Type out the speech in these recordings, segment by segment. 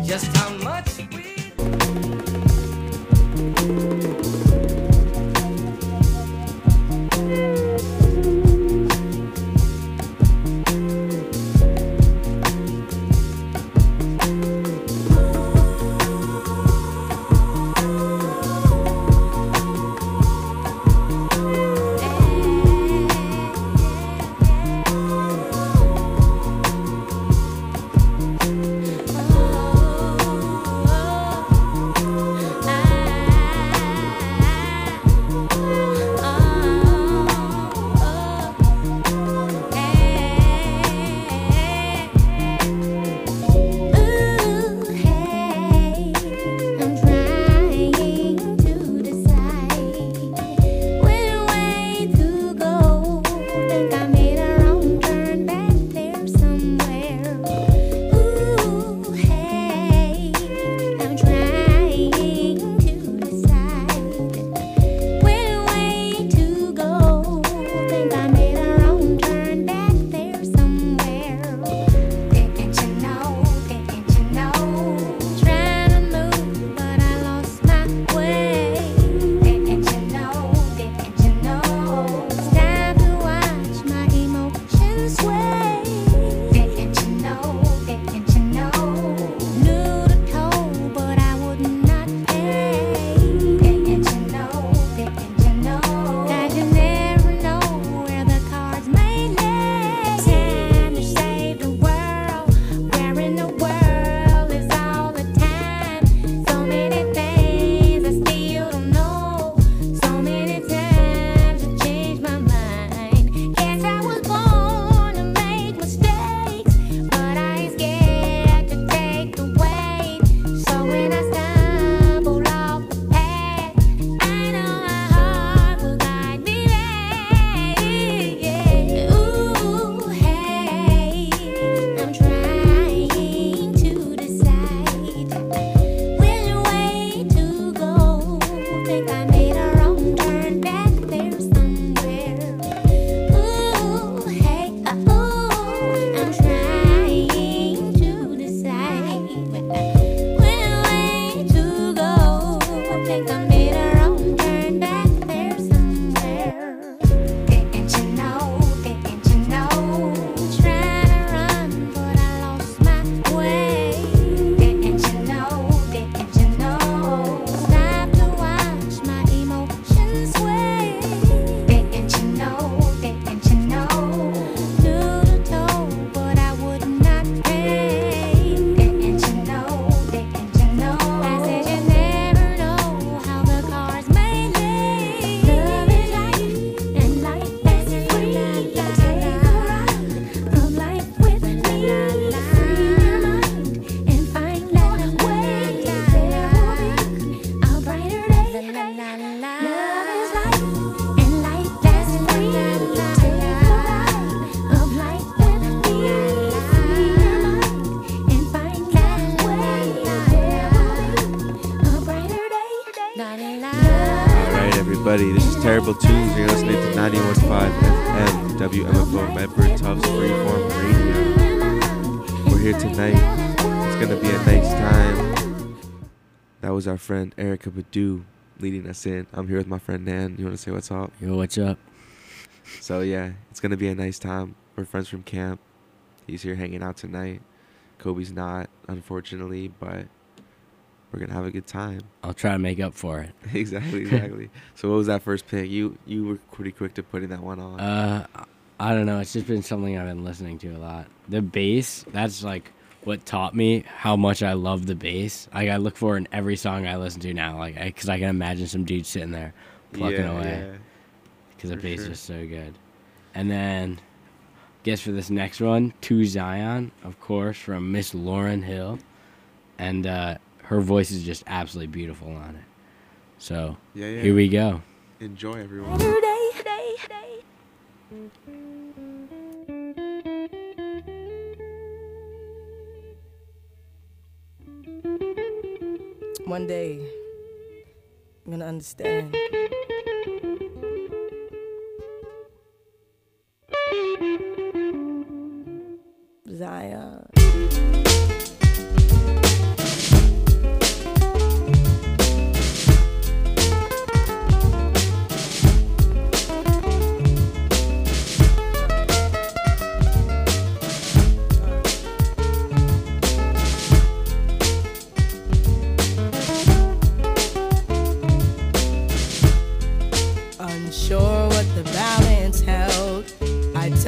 just how much we everybody. This is Terrible Tunes. You're listening to 91.5 FM, WMFO Medford Tufts Freeform Radio. We're here tonight. It's going to be a nice time. That was our friend Erykah Badu leading us in. I'm here with my friend Nan. You want to say what's up? Yo, what's up? So, yeah, it's going to be a nice time. We're friends from camp. He's here hanging out tonight. Kobe's not, unfortunately, but we're going to have a good time. I'll try to make up for it. Exactly. So what was that first pick? You were pretty quick to putting that one on. I don't know. It's just been something I've been listening to a lot. The bass, that's like what taught me how much I love the bass. Like, I look for it in every song I listen to now, like, because I can imagine some dude sitting there plucking away. Because the bass is so good. And then, guess for this next one, To Zion, of course, from Miss Lauryn Hill. And her voice is just absolutely beautiful on it. So, here we go. Enjoy, everyone. One day, I'm gonna understand. Zion.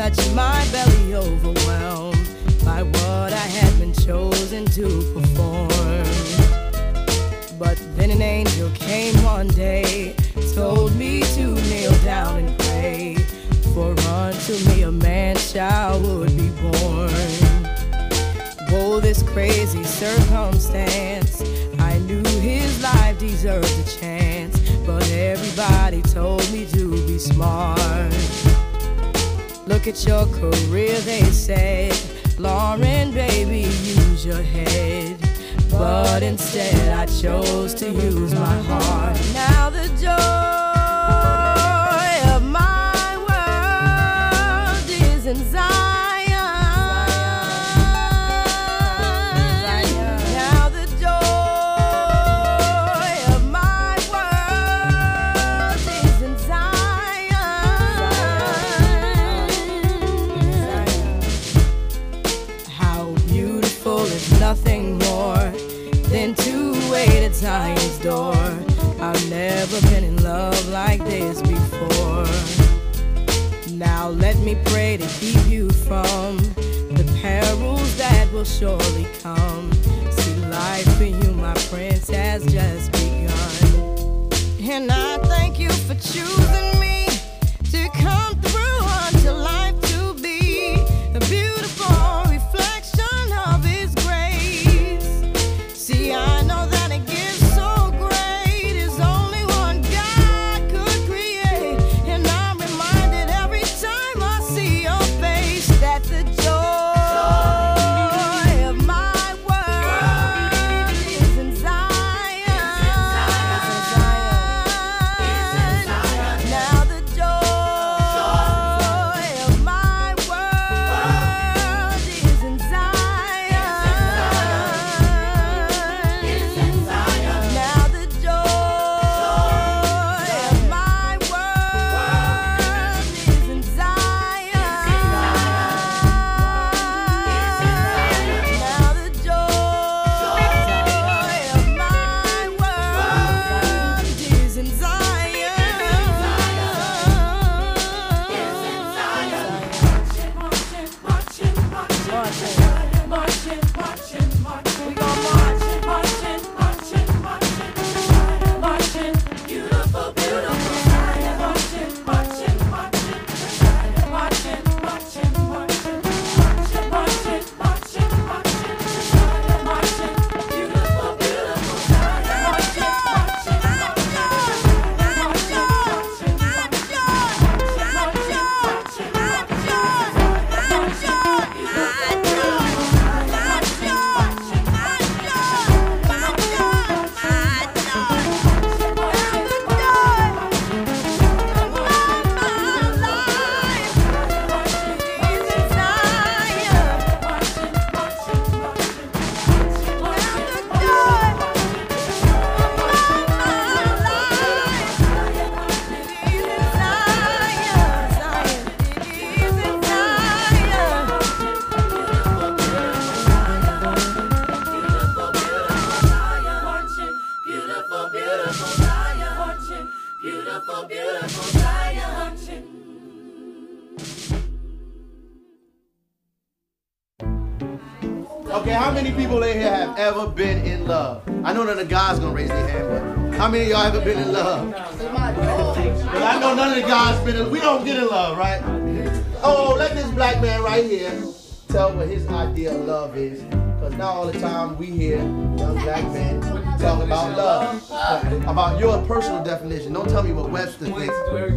much, my belly overwhelmed by what I had been chosen to perform. But then an angel came one day, told me to kneel down and pray, for unto me a man child would be born. Oh, this crazy circumstance, I knew his life deserved a chance, but everybody told me to be smart. Look at your career, they said, Lauren, baby, use your head. But instead I chose to use my heart. Now the joy of my world is in Zion. Now the joy of my world is in Zion. How beautiful is nothing more than to wait at Zion's door. I've never been in love like this before. Now let me pray to keep you from the perils that will surely come. See, life for you, my prince, has just begun. And I thank you for choosing me to come through unto life to be a beautiful reflection of his grace. See, I know that a gift so great is only one God could create. And I'm reminded every time I see your face that the joy of my world is in Zion. Now the joy of my world is in Zion. Now the joy of my world is in Zion. Now the joy of my world is in Okay, how many people in here have ever been in love? I know none of the guys gonna raise their hand, but how many of y'all ever been in love? Well, I know none of the guys been in. We don't get in love, right? Oh, let this black man right here tell what his idea of love is. Because now all the time we hear young black men talk about love. About your personal definition. Don't tell me what Webster thinks.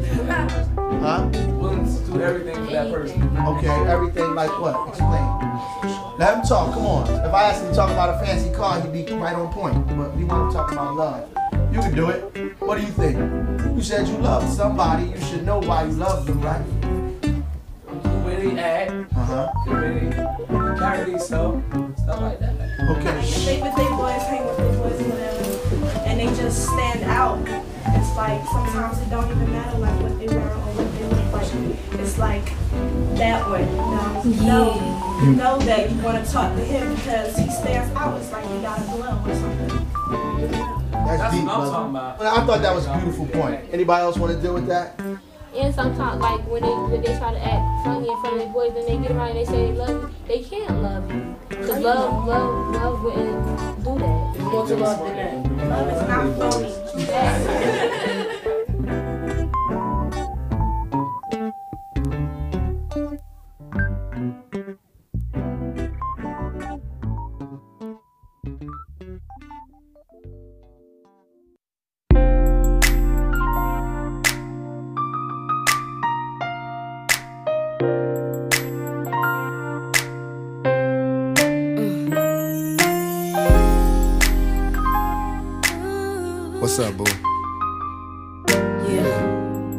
Huh? Willing to do everything for that person. Okay, everything like what? Explain. Let him talk, come on. If I asked him to talk about a fancy car, he'd be right on point. But we want to talk about love. You can do it. What do you think? You said you love somebody. You should know why you love them, right? The way they act, the way they carry themselves, stuff like that. Okay. If they with their boys, hang with their boys, whatever, and they just stand out. It's like sometimes it don't even matter like what they wear or what they look like. It's like that way, you know that you want to talk to him because he stands out. It's like he got a glow or something. That's deep, what I'm brother. talking about. I thought that was a beautiful point. Anybody else want to deal with that? And sometimes, like, when they try to act funny in front of their boys, then they get around and they say they love you, they can't love you. Because love wouldn't do that. It's more to love than that. Love is not phony. What's up, boo? Yeah.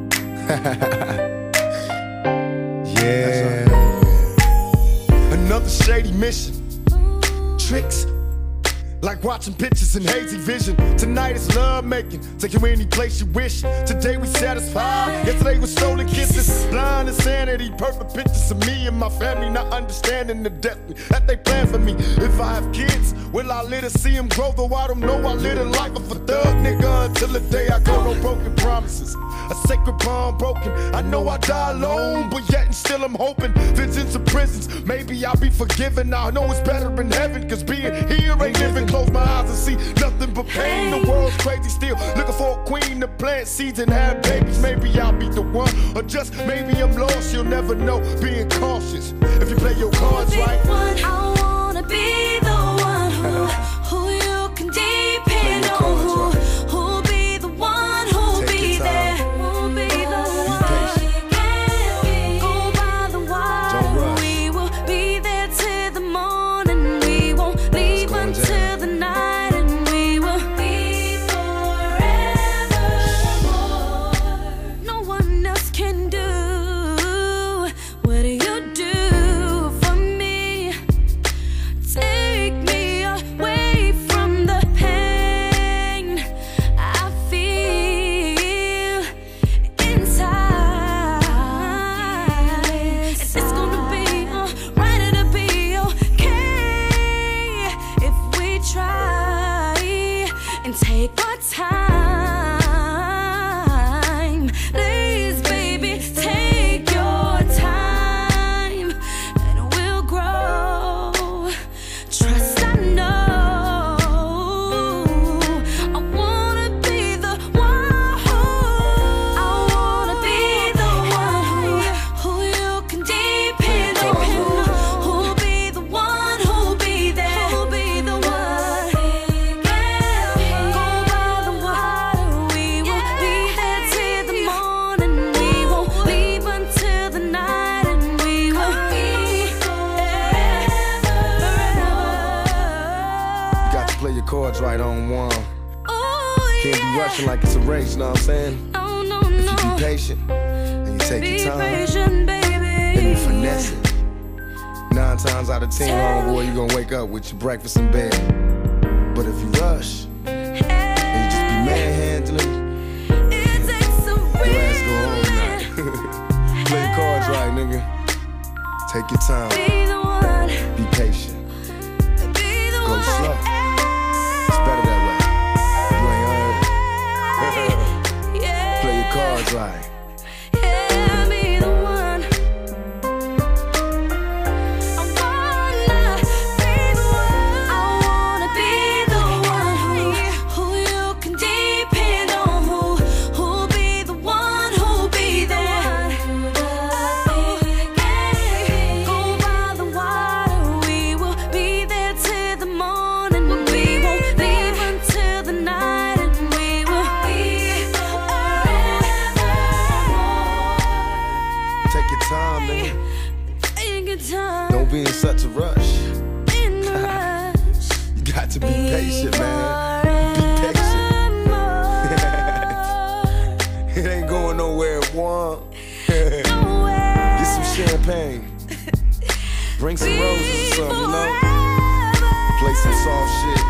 Yeah. Another shady mission. Tricks. Like watching pictures in hazy vision. Tonight is love making. Take you any place you wish. Today we satisfied. Yesterday was stolen kisses. Blind insanity. Perfect pictures of me and my family. Not understanding the destiny that they plan for me. If I have kids, will I let her see them grow? Though I don't know, I live a life of a thug nigga until the day I go. No broken promises. A sacred bond broken. I know I die alone, but yet and still I'm hoping. Visions of prisons. Maybe I'll be forgiven. I know it's better in heaven. Cause being here ain't living. Close my eyes and see nothing but pain. The world's crazy still. Looking for a queen to plant seeds and have babies. Maybe I'll be the one. Or just maybe I'm lost. You'll never know. Being cautious. If you play your cards right. I wanna be the one who you can depend on. Who'll be the one who'll be there. Who'll be the one. Go by the wire. We will be there till the morning. We won't leave until the night, and we will be forever. No one else can do what you do for me. Take me away from the pain I feel inside. And it's gonna be alright, it'll be okay if we try and take our time. Please, baby, take your time and we'll grow. Trust, I know. I wanna be the one who you can depend on. Who'll be the one who'll be there. Who'll be the one. Go by the water. We will be there till the morning. We won't leave until the night, and we will be forever. Got to play your cards right on one. Oh, Can't be rushing like it's a race, know what I'm saying? No, no, If you no. be patient and you take Be your time patient, baby. and you finesse it. 9 times out of 10, homeboy, you gonna wake up with your breakfast in bed. But if you rush and you just be manhandling, It takes a your ass go home real now. Play your cards right, nigga. Take your time. be the one. Be patient. Be the Go one. slow. It's better that way. You ain't heard. Yeah. Play your cards right. Yeah, be the one. I wanna be the one. I wanna be the one who you can depend on. Who'll be the one who'll be there. Go by the water. We will be there till the morning. We won't leave until the night, and we will be forever. Take your time, nigga. Take your time. Don't be in such a rush. In the rush. You got to be patient, man. Be patient. It ain't going nowhere at one. Get some champagne. Bring some roses or something, you know? Play some soft shit.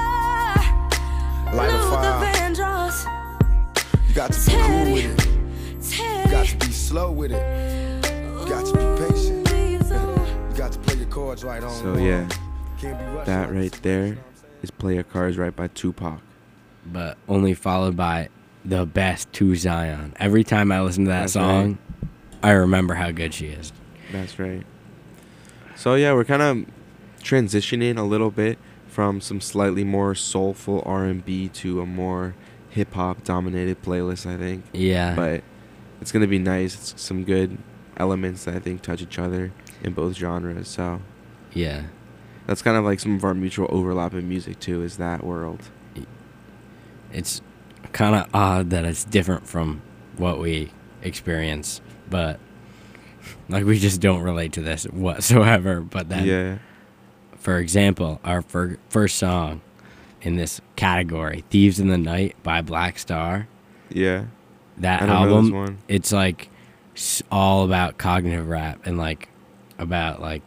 Light a fire. You got to be cool with it. You got to be slow with it. You got to be patient. You got to play your cards right on. So yeah, Can't be rushing that like right this. there is Play Your Cards Right by Tupac. But only followed by the best to Zion. Every time I listen to that That's song, I remember how good she is. That's right. So yeah, we're kind of transitioning a little bit from some slightly more soulful R&B to a more hip-hop dominated playlist, I think. Yeah. But it's going to be nice. It's some good elements that I think touch each other in both genres. So Yeah. that's kind of like some of our mutual overlap in music too, is that world. It's kind of odd that it's different from what we experience, but like we just don't relate to this whatsoever. But then, Yeah. for example, our first song in this category, Thieves in the Night by Black Star, Yeah. that I don't know this album, one. it's like all about cognitive rap and like about like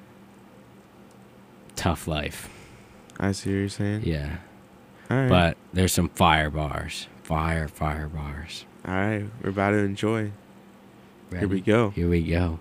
tough life. I see what you're saying. Yeah. All right. But there's some fire bars. Fire bars. All right. We're about to enjoy. Ready? Here we go. Here we go.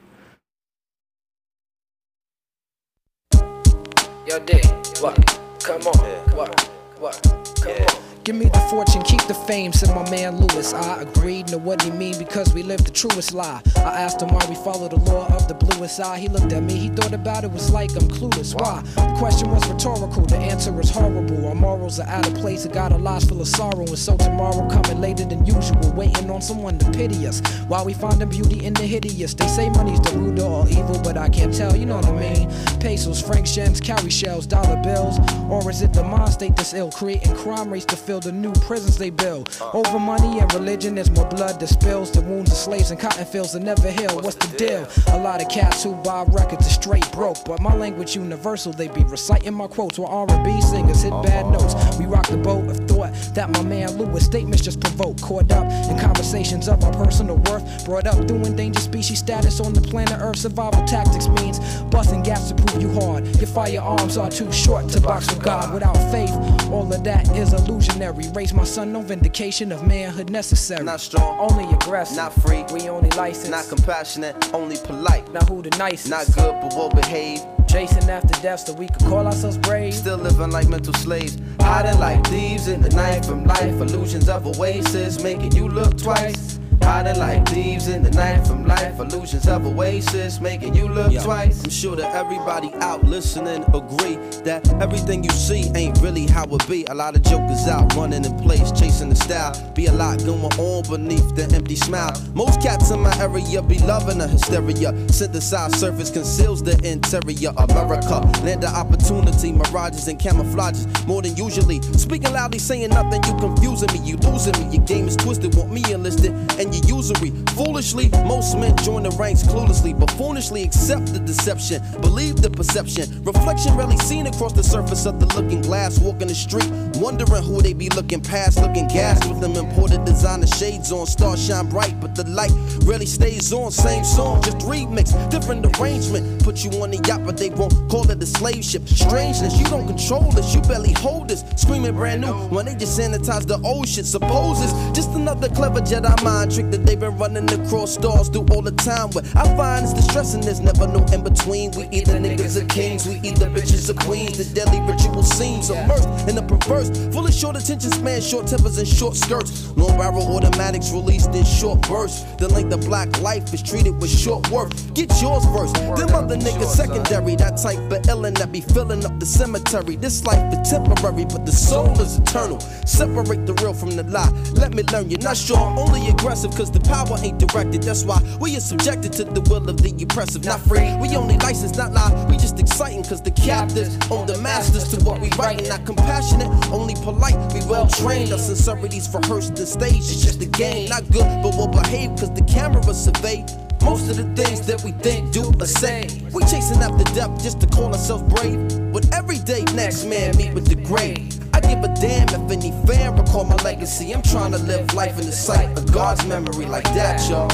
Yo, D, what? Come on, what? Come on. Give me the fortune, keep the fame, said my man Lewis. I agreed, know what he mean, because we live the truest lie. I asked him why we follow the law of the bluest eye. He looked at me, he thought about it, was like I'm clueless. Why? The question was rhetorical, the answer is horrible. Our morals are out of place, it got our lives full of sorrow. And so tomorrow coming later than usual, waiting on someone to pity us. While we finding beauty in the hideous. They say money's the root of all evil, but I can't tell, you know what I mean? Pesos, franc shens, cowrie shells, dollar bills. Or is it the mind state that's ill, creating crime rates to fill the new prisons they build? Over money and religion, there's more blood that spills. The wounds of slaves and cotton fields that never heal. What's the deal? A lot of cats who buy records are straight broke, but my language universal. They be reciting my quotes while R&B singers hit bad notes. We rock the boat of thought that my man Lewis statements just provoke. Caught up in conversations of our personal worth, brought up through endangered species status on the planet Earth. Survival tactics means busting gaps to prove you hard. Your firearms are too short to box with God. Without faith, all of that is illusionary. Raise my son, no vindication of manhood necessary. Not strong, only aggressive, not free, we only licensed, not compassionate, only polite. Now who the nicest? Not good but well behaved. Chasing after death so we could call ourselves brave. Still living like mental slaves, hiding like thieves in the night from life. Illusions of oasis making you look twice. Hiding like thieves in the night from life. Illusions of oasis making you look twice. I'm sure that everybody out listening agree that everything you see ain't really how it be. A lot of jokers out running in place, chasing the style. Be a lot going on beneath the empty smile. Most cats in my area be loving the hysteria. Synthesized surface conceals the interior. America, land of opportunity, mirages and camouflages more than usually. Speaking loudly, saying nothing, you confusing me, you losing me. Your game is twisted, want me enlisted, and you usury. Foolishly, most men join the ranks cluelessly, but foolishly accept the deception, believe the perception. Reflection rarely seen across the surface of the looking glass. Walking the street, wondering who they be looking past, looking gas with them imported designer shades on. Stars shine bright, but the light rarely stays on. Same song, just remix, different arrangement. Put you on the yacht, but they won't call it a slave ship. Strangeness, you don't control this, you barely hold this. Screaming brand new when they just sanitize the old shit. Suppose it's just another clever Jedi mind trick that they've been running across stars through all the time. What I find is distressing, there's never no in between. We either niggas or kings, we either bitches or queens. The deadly ritual seems immersed in the perverse, full of short attention span, short tempers and short skirts. Long barrel automatics released in short bursts. The length of black life is treated with short worth. Get yours first, them other niggas secondary. That type of illin' that be filling up the cemetery. This life is temporary, but the soul is eternal. Separate the real from the lie. Let me learn you're not sure, only aggressive, cause the power ain't directed. That's why we are subjected to the will of the oppressive. Not free, we only licensed, not lie. We just exciting cause the captives own the masters to what we writing. Not compassionate, only polite. We well trained, our sincerities rehearsed the stage. It's just a game, not good but well behaved cause the camera survey most of the things that we think, do, or say. We chasing after depth just to call ourselves brave. With every day, next man meet with the grave. I give a damn if any fan recall my legacy. I'm trying to live life in the sight of God's memory like that, y'all.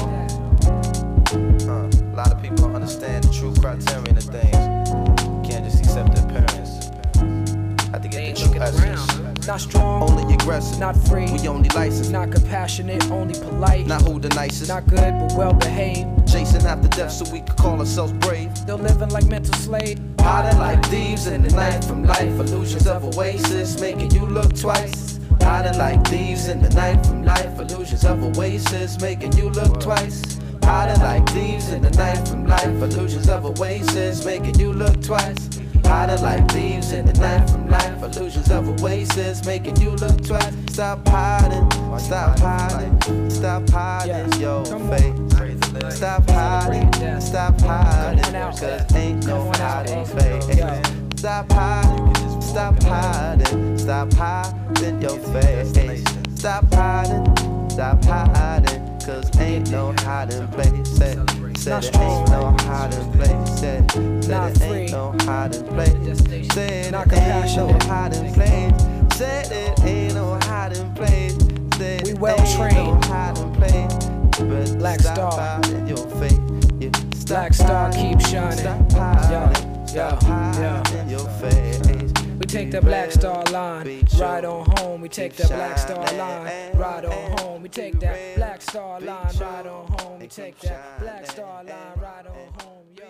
A lot of people don't understand the true criterion of things. You can't just accept the appearance. I have to get the true essence. Not strong, only aggressive. not free, We only licensed. not compassionate, only polite. Not who the nicest. Not good, but well behaved. Chasing after death so we could call ourselves brave. Still living like mental slaves. Hiding like thieves in the night from life. Illusions of oasis making you look twice. Hiding like thieves in the night from life. Illusions of oasis making you look twice. Hiding like thieves in the night from life. Illusions of oasis making you look twice. Hiding like thieves in the night from life. Illusions of oasis making you look twice. Stop hiding, stop hiding, stop hiding your face. Stop hiding, stop hiding, cause ain't no hiding face. Stop hiding, stop hiding, stop hiding your face. Stop hiding, cause ain't no hiding place. Said it ain't no hiding place. Said it ain't no hiding place. Said it ain't no hiding place. Said it ain't no hiding place. Said We well trained. no hiding place. But Black stop Star. hiding your face. Yeah, Black Star keep shining. Stop hiding, Yeah, stop yeah. hiding your face. We take the Black Star line, ride on home. We take the Black Star line, ride on home. We take that Black Star line, ride on home. We take that Black Star line, ride on home. Yo.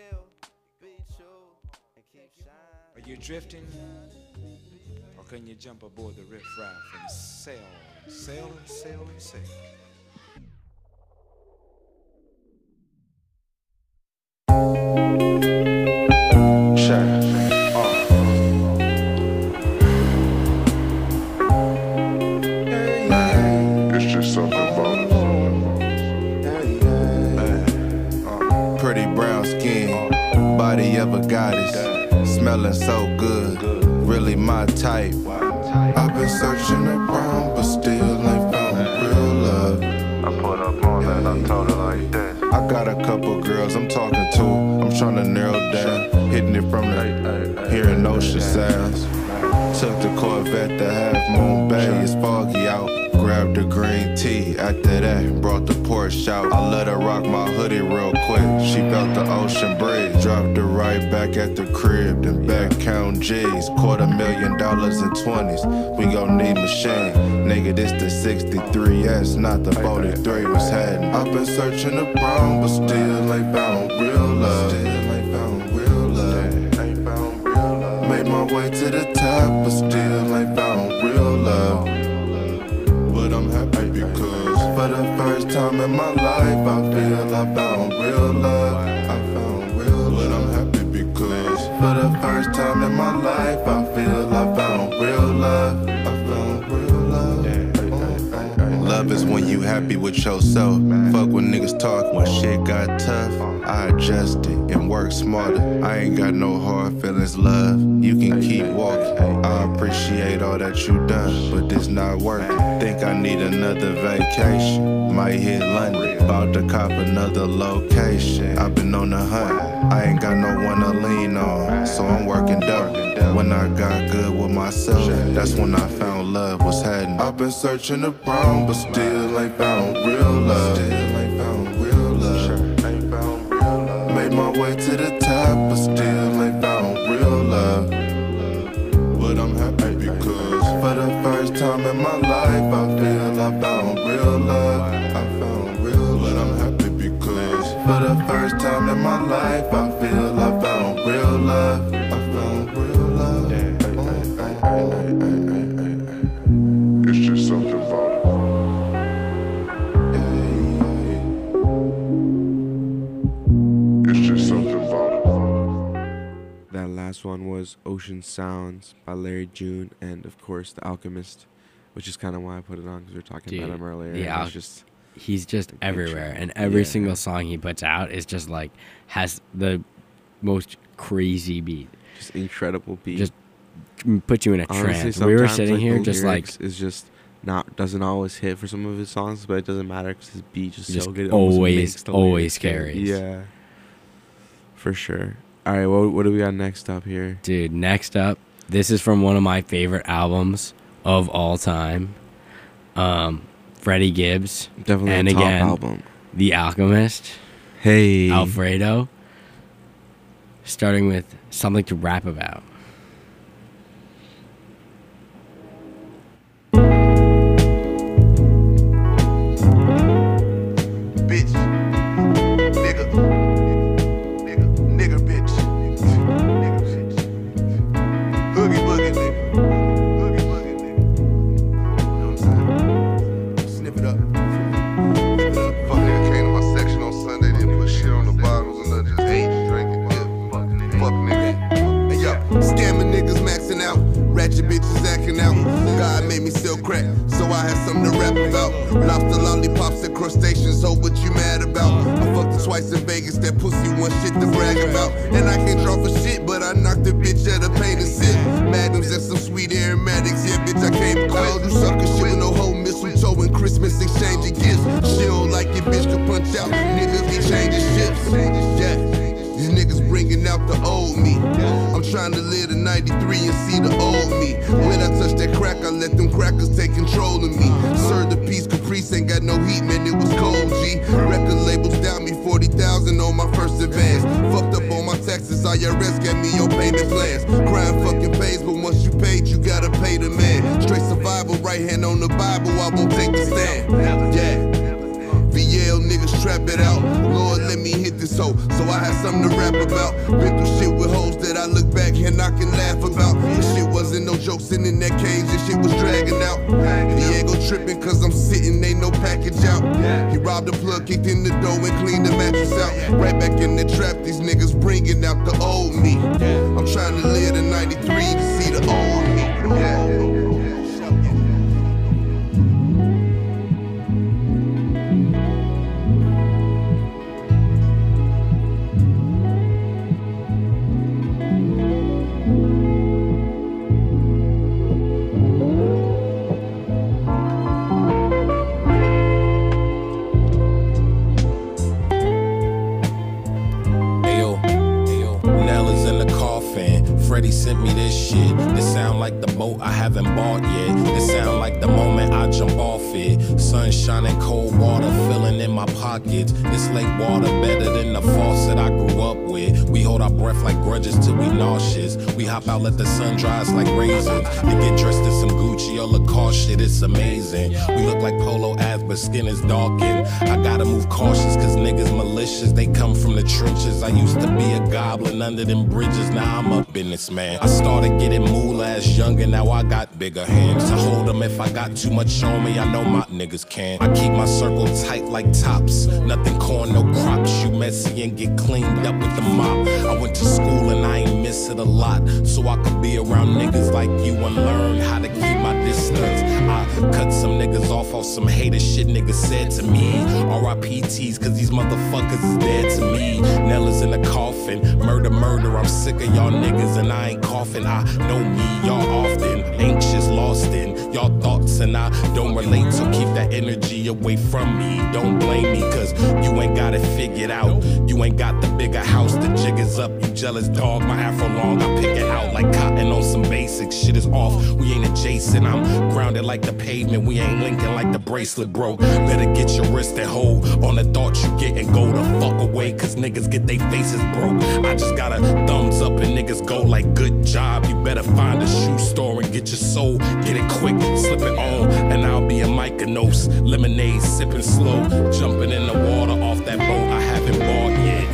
Are you drifting? Or can you jump aboard the riffraff and sail, sail and sail and sail? It's just something about it. Pretty brown skin, body of a goddess, smelling so good, really my type. I've been searching around, but still ain't found real love. I put up on that, I told her like this. I got a couple girls I'm talking to, I'm trying to narrow down, hitting it from the hearing ocean sounds. Took the Corvette to Half Moon Bay, it's foggy out. Grabbed the green tea, after that, brought the Porsche out. I let her rock my hoodie real quick. She felt the ocean breeze, dropped her right back at the crib. Then back count G's, $250,000 in 20s. We gon' need machine, nigga, this the 63S, not the 43 was heading. I've been searching around, but still ain't found real love. Made my way to the top, but still ain't found real love. But I'm happy because for the first time in my life, I feel I found real love. I found real love. But I'm happy because for the first time in my life, I feel I found real love. I found real love. Love is when you happy with yourself. Fuck when niggas talk when shit got tough. I adjusted and work smarter. I ain't got no hard feelings, love. You can keep walking. I appreciate all that you done, but this not working. Think I need another vacation. Might hit London, about to cop another location. I've been on the hunt. I ain't got no one to lean on, so I'm working dope. When I got good with myself, that's when I found love was hiding. I've been searching around, but still ain't found real love. Made my way to the top, but still ain't found real love. But I'm happy because for the first time in my life, I feel I found real love. I found real love. But I'm happy because for the first time in my life, I feel I found real love. I found real love. It's just something about it. It's just something about it. That last one was Ocean Sounds by Larry June and, of course, The Alchemist, which is kind of why I put it on because we were talking about him earlier. Yeah, he's just everywhere, and every single song he puts out is just like has the most crazy beat, just incredible beat, just put you in a Honestly, trance. We were sitting like, here the just like is just doesn't always hit for some of his songs, but it doesn't matter because his beat is so good. It always carries. Yeah, for sure. All right, what do we got next up here, dude? Next up, this is from one of my favorite albums of all time. Freddie Gibbs, definitely and a top again, album. The Alchemist. Hey, Alfredo. Starting with Something to Rap About. blacking out. God made me sell crack, so I had something to rap about. Lobster lollipops and crustaceans, so what you mad about? I fucked her twice in Vegas, that pussy one shit to brag about. And I can't draw for shit, but I knocked the bitch at a pain and sip. Magnums and some sweet aromatics, yeah, bitch, I came close. You sucker shit with no whole mistletoe and Christmas exchanging gifts. She don't like it, bitch, can punch out. Niggas be changing ships. Yeah, these niggas bringing out the old me. I'm trying to live the 93 and see the old me. When I touch that crack, I let them crackers take control of me. Serve the peace, Caprice ain't got no heat, man, it was cold, G. Record labels down me 40,000 on my first advance. Fucked up on my taxes, IRS got me your payment plans. Crime fucking pays, but once you paid, you gotta pay the man. Straight survival, right hand on the Bible, I won't take the stand. Yeah. VL niggas trap it out. Lord, let me hit this hoe, so I had something to rap about. Been through shit with hoes that I look back and I can laugh about. This shit wasn't no joke, sitting in that cage, this shit was dragging out. Diego tripping cause I'm sitting, ain't no package out. He robbed the plug, kicked in the door and cleaned the mattress out. Right back in the trap, these niggas bringing out the old me. I'm trying to live the 93 to see the old me. Yeah. Freddie sent me this shit. This sound like the boat I haven't bought yet. This sound like the moment I jump off it. Sunshine and cold water filling in my pockets. This lake water better than the faucet I grew up with. We hold our breath like grudges till we nauseous. We hop out, let the sun dry us like raisins. And get dressed in some Gucci or Lacoste shit, it's amazing. We look like polo ads, but skin is darkened. I gotta move cautious, cause niggas malicious. They come from the trenches. I used to be a goblin under them bridges, now I'm a businessman. I started getting moolah as younger, now I got bigger hands. To hold them if I got too much on me, I know my niggas can. I keep my circle tight like tops. Nothing corn, no crops. You messy and get cleaned up with the mop. I went to school and I ain't miss it a lot. So I could be around niggas like you and learn how to keep my distance. I cut some niggas off some hater shit niggas said to me. R.I.P.T's cause these motherfuckers is dead to me. Nella's in the coffin. Murder, murder, I'm sick of y'all niggas and I ain't coughing. I know me, y'all often anxious, lost in y'all thoughts and I don't relate. So keep that energy away from me. Don't blame me cause you ain't got it figured out. You ain't got the bigger house, the jig is up. You jealous dog, my afro long, I pick it out like cotton on some basics. Shit is off, we ain't adjacent. I'm grounded like the pavement, we ain't linking like the bracelet, bro. Better get your wrist and hold on the thoughts you get and go the fuck away, cause niggas get they faces broke. I just got a thumbs up and niggas go like good job. You better find a shoe store and get your soul, get it quick, slip it on, and I'll be a Mykonos. Lemonade sipping slow, jumping in the water off that boat I haven't bought yet.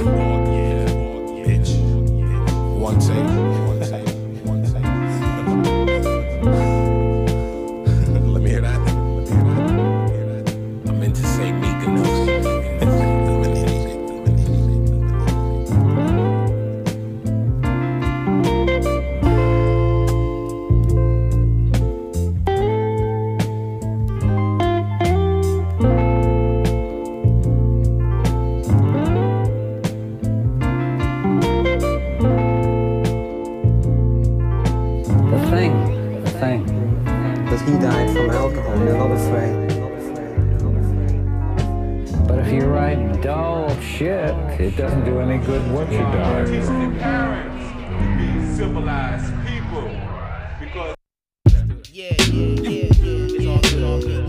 Bitch, one take. He died from alcohol, you're not afraid. But if you write dull shit, it doesn't do any good what you die. Teaching parents to be civilized people. Because It's all good, all good.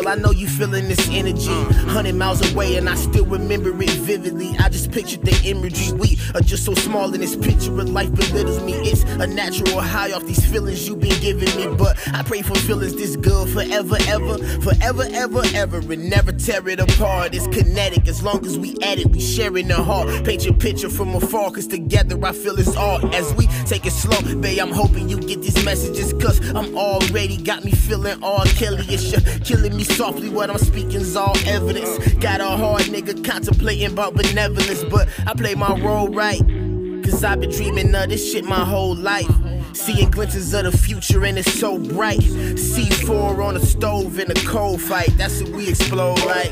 girl, I know you feeling this energy. 100 miles away and I still remember it vividly. I just pictured the imagery. We are just so small in this picture of life belittles me. It's a natural high off these feelings you been giving me. But I pray for feelings this good forever, ever. Forever, ever, ever. And never tear it apart. It's kinetic as long as we at it. We sharing the heart. Paint your picture from afar. Cause together I feel it's art. As we take it slow, babe, I'm hoping you get these messages. Cause I'm already got me feeling all Kelly-ish. You're killing me softly, what I'm speaking's all evidence. Got a hard nigga contemplating about benevolence. But I play my role right, cause I've been dreaming of this shit my whole life. Seeing glimpses of the future and it's so bright. C4 on the stove in a cold fight. That's what we explode like.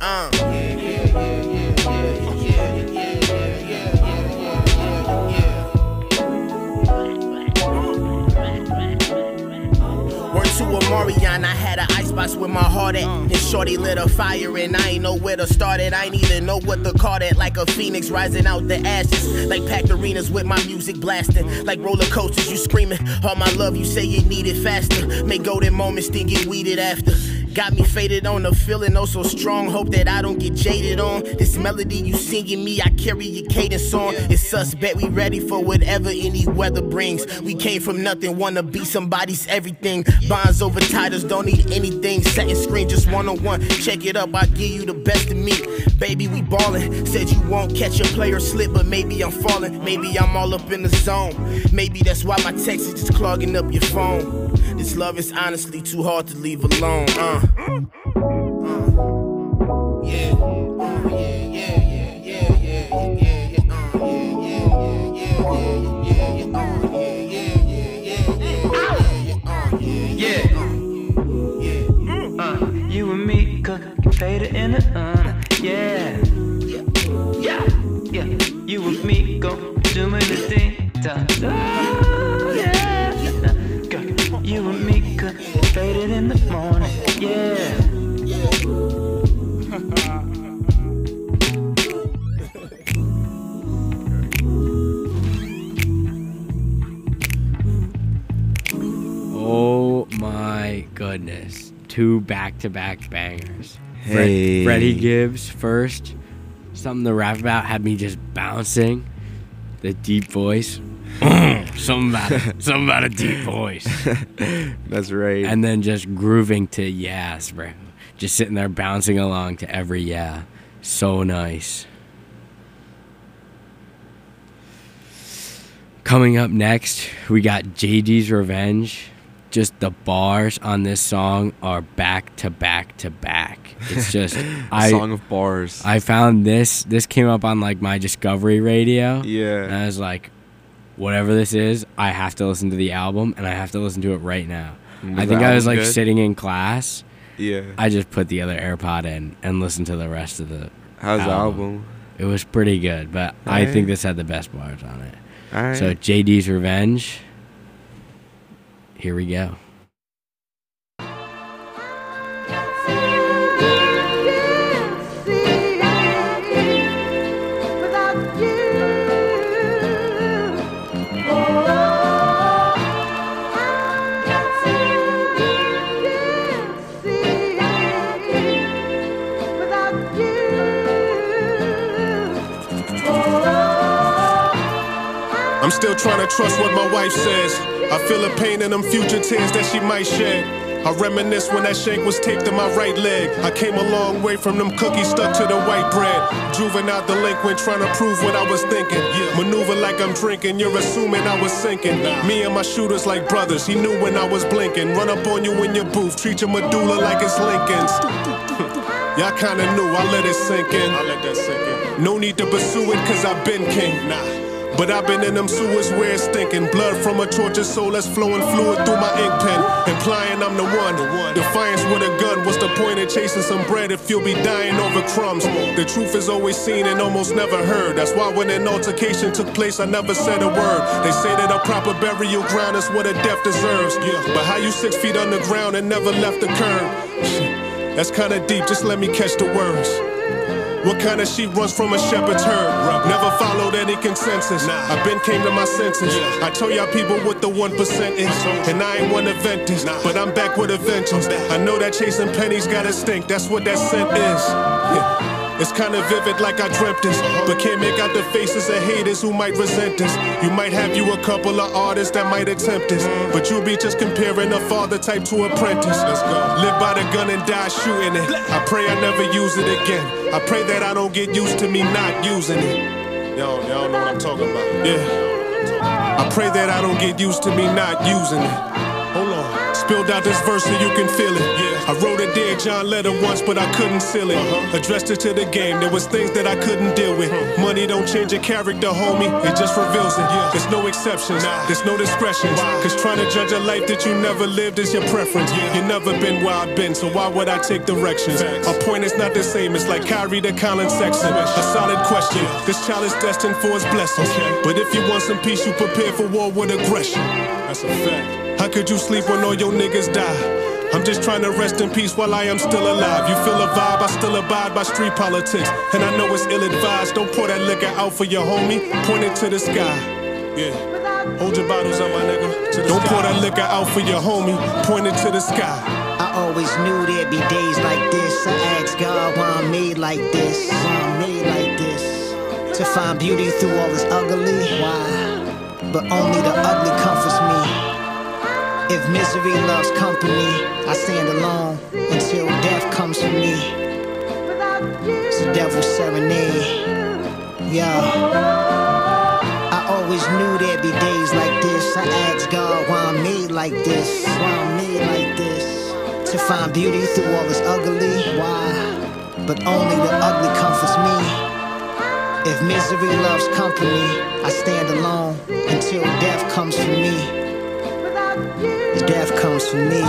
To a Marion, I had an icebox with my heart at. And shorty lit a fire and I ain't know where to start it. I ain't even know what to call it. Like a phoenix rising out the ashes. Like packed arenas with my music blasting. Like roller coasters, you screaming. All my love, you say you need it faster. Make golden moments, then get weeded after. Got me faded on the feeling, oh so strong. Hope that I don't get jaded on this melody you singing me. I carry your cadence on. It's us, bet we ready for whatever any weather brings. We came from nothing, wanna be somebody's everything. Bonds over titles, don't need anything. Setting screen, just one-on-one. Check it up, I'll give you the best of me. Baby, we ballin'. Said you won't catch a player slip, but maybe I'm falling. Maybe I'm all up in the zone. Maybe that's why my text is just clogging up your phone. This love is honestly too hard to leave alone. You and me cooking faded in the yeah. You and me go doing the thing. Oh, yeah. You and me cooking faded in the morning. Yeah. Oh my goodness. 2 back-to-back bangers. Hey. Freddie Gibbs first. Something to rap about had me just bouncing. The deep voice. Something about a deep voice. That's right. And then just grooving to yes, bro. Just sitting there bouncing along to every yeah. So nice. Coming up next, we got JD's Revenge. Just the bars on this song are back to back to back. It's just song of bars. I found this came up on like my Discovery radio. Yeah. And I was like, whatever this is, I have to listen to the album and I have to listen to it right now. I think I was like sitting in class. Yeah. I just put the other AirPod in and listened to the rest of the How's the album? It was pretty good, but All I right. think this had the best bars on it. All right. So JD's Revenge. Here we go. I'm still trying to trust what my wife says. I feel the pain in them future tears that she might shed. I reminisce when that shank was taped to my right leg. I came a long way from them cookies stuck to the white bread. Juvenile delinquent trying to prove what I was thinking. Maneuver like I'm drinking, you're assuming I was sinking. Me and my shooters like brothers, he knew when I was blinking. Run up on you in your booth, treat your medulla like it's Lincoln's. Y'all kinda knew, I let it sink in. No need to pursue it cause I've been king. But I've been in them sewers where it's stinking. Blood from a tortured soul that's flowing fluid through my ink pen. Implying I'm the one. Defiance with a gun. What's the point of chasing some bread if you'll be dying over crumbs? The truth is always seen and almost never heard. That's why when an altercation took place, I never said a word. They say that a proper burial ground is what a death deserves. But how you 6 feet underground and never left the curb? That's kinda deep, just let me catch the words. What kind of sheep runs from a shepherd's herd? Never followed any consensus. I been came to my senses. I told y'all people what the 1% is. And I ain't one to vent this, but I'm back with a vengeance. I know that chasing pennies gotta stink, that's what that scent is. Yeah. It's kinda vivid like I dreamt this, but can't make out the faces of haters who might resent this. You might have you a couple of artists that might attempt this, but you'll be just comparing a father type to apprentice. Let's go. Live by the gun and die shooting it. I pray I never use it again. I pray that I don't get used to me not using it. Y'all know what I'm talking about. Yeah. I pray that I don't get used to me not using it. Hold on. Spilled out this verse so you can feel it. Yeah. I wrote a Dear John letter once, but I couldn't seal it. Addressed it to the game, there was things that I couldn't deal with. Money don't change your character, homie, it just reveals it. There's no exceptions, there's no discretions. Cause trying to judge a life that you never lived is your preference. You've never been where I've been, so why would I take directions? Our point is not the same, it's like Kyrie to Colin Sexton. A solid question, this child is destined for his blessings. But if you want some peace, you prepare for war with aggression. That's a fact. How could you sleep when all your niggas die? I'm just trying to rest in peace while I am still alive. You feel a vibe, I still abide by street politics. And I know it's ill-advised, don't pour that liquor out for your homie. Point it to the sky, yeah. Hold your bottles up, my nigga. Don't pour that liquor out for your homie. Point it to the sky. I always knew there'd be days like this. I asked God why I'm made like this. Why I'm made like this. To find beauty through all this ugly. Why? But only the ugly comforts me. If misery loves company, I stand alone until death comes for me. It's the devil's serenade. Yeah. I always knew there'd be days like this. I asked God why I'm made like this. Why I'm made like this. To find beauty through all this ugly. Why? But only the ugly comforts me. If misery loves company, I stand alone until death comes for me. Death comes for me.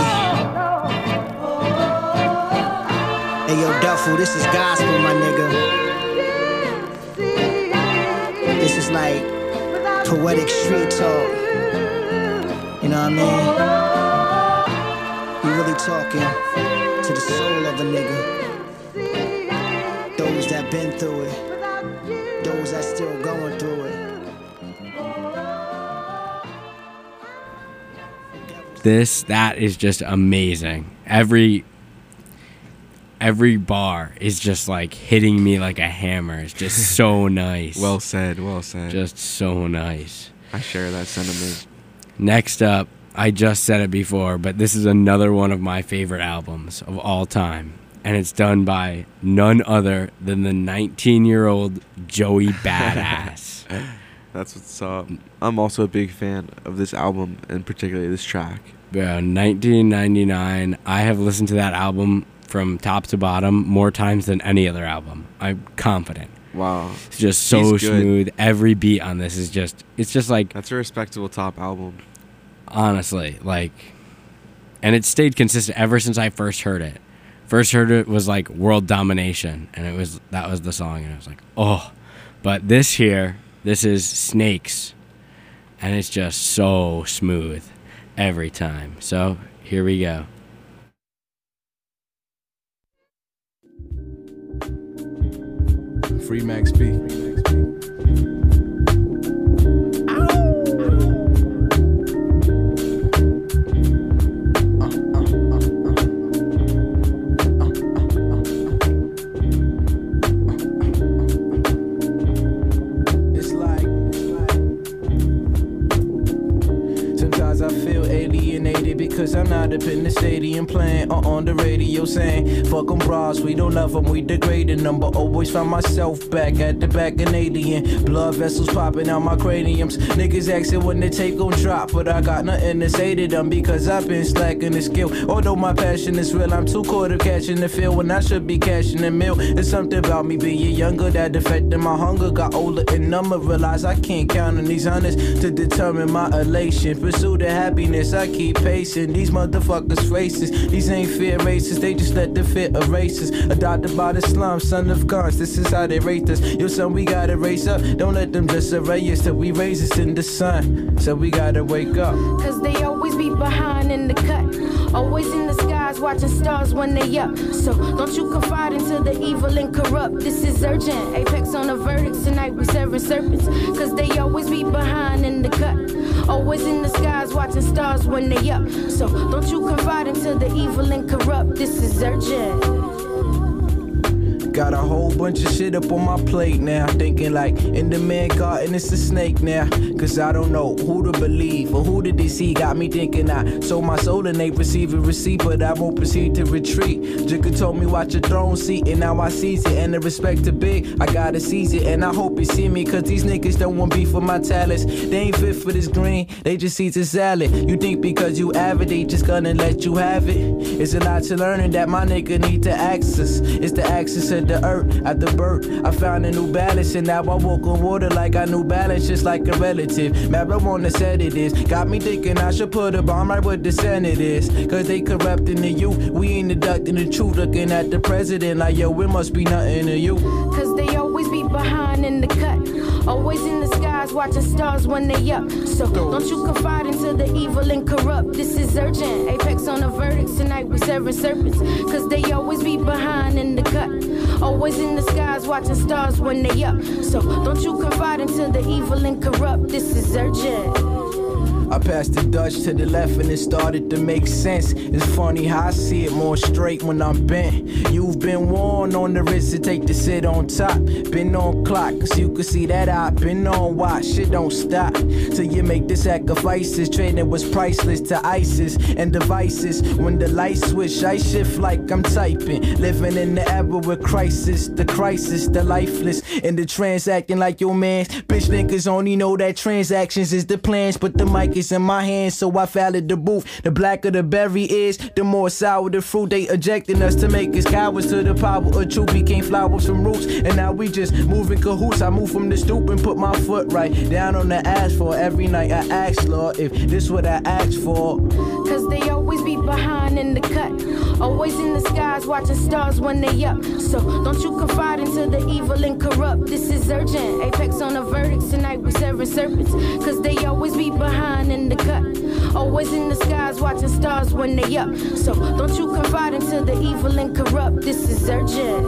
Hey yo, Duffel, this is gospel, my nigga. This is like poetic street talk. You know what I mean? We really talking to the soul of a nigga. Those that been through it, those that still going through it. That is just amazing. Every bar is just like hitting me like a hammer. It's just so nice. Well said, well said. Just so nice. I share that sentiment. Next up, I just said it before, but this is another one of my favorite albums of all time. And it's done by none other than the 19-year-old Joey Badass. That's what's up. I'm also a big fan of this album, and particularly this track. 1999. I have listened to that album from top to bottom more times than any other album. I'm confident. Wow. It's just so smooth. Every beat on this is just, it's just like... That's a respectable top album. Honestly, like... And it stayed consistent ever since I first heard it. First heard it was like World Domination, and that was the song, and I was like, oh. But this is Snakes, and it's just so smooth every time. So here we go. Free Max B. Cause I'm not up in the stadium playing or on the radio saying fuck them bras, we don't love them, we degrading them. But always find myself back at the back Canadian. Blood vessels popping out my craniums. Niggas asking when the tape gon' drop, but I got nothing to say to them because I've been slacking the skill. Although my passion is real, I'm too caught up catching the feel when I should be cashing the meal. It's something about me being younger that affected my hunger. Got older and number, realize I can't count on these hundreds to determine my elation. Pursue the happiness, I keep pacing. These motherfuckers racist. These ain't fair races, they just let the fear erase us. Adopted by the slum, son of guns, this is how they rate us. Yo son, we gotta raise up. Don't let them just array us till we raise us in the sun. So we gotta wake up. Cause they always always be behind in the cut. Always in the skies, watching stars when they up. So don't you confide into the evil and corrupt. This is urgent. Apex on the verdicts tonight, we serving serpents. Cause they always be behind in the cut. Always in the skies, watching stars when they up. So don't you confide into the evil and corrupt. This is urgent. Got a whole bunch of shit up on my plate now. Thinking like, in the man garden, it's a snake now. Cause I don't know who to believe or who to deceive. Got me thinking I sold my soul and they receive a receipt, but I won't proceed to retreat. Jigga told me watch a throne seat, and now I seize it. And the respect to big, I gotta seize it. And I hope you see me, cause these niggas don't want beef for my talents. They ain't fit for this green, they just eat the salad. You think because you avid, they just gonna let you have it. It's a lot to learning that my nigga need to access. It's the access of the earth at the birth. I found a new balance, and now I walk on water like I knew balance, just like a relative. Marijuana said it is. Got me thinking I should put a bomb right where the Senate is. Cause they corrupting the youth. We ain't deducting the truth. Looking at the president like, yo, it must be nothing to you. Cause they always be behind in the cut. Always in the skies, watching stars when they up. So don't you confide into the evil and corrupt. This is urgent. Apex on the verdicts tonight, we serving serpents. Cause they always be behind in the cut. Always in the skies, watching stars when they up. So don't you confide into the evil and corrupt. This is urgent. I passed the Dutch to the left and it started to make sense. It's funny how I see it more straight when I'm bent. You've been warned on the wrist to take the sit on top. Been on clock, cause you can see that I've been on watch. Shit don't stop till you make the sacrifices. Trading was priceless to ISIS and devices. When the lights switch, I shift like I'm typing. Living in the era with crisis, the lifeless. And the transacting like your mans. Bitch niggas only know that transactions is the plans, but the mic is in my hands, so I fouled the booth. The blacker the berry is, the more sour the fruit. They ejecting us to make us cowards to the power of truth. Became flowers from roots, and now we just moving cahoots. I move from the stoop and put my foot right down on the asphalt. Every night I ask, Lord, if this what I asked for. Cause they always be behind in the cut. Always in the skies, watching stars when they up. So don't you confide into the evil and corrupt. This is urgent. Apex on the verdicts tonight, we serving serpents. Cause they always be behind in the cut. Always in the skies, watching stars when they up. So don't you confide into the evil and corrupt. This is urgent.